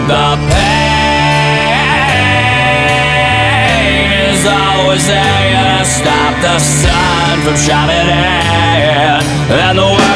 The pain is always there to stop the sun from shining in, and the world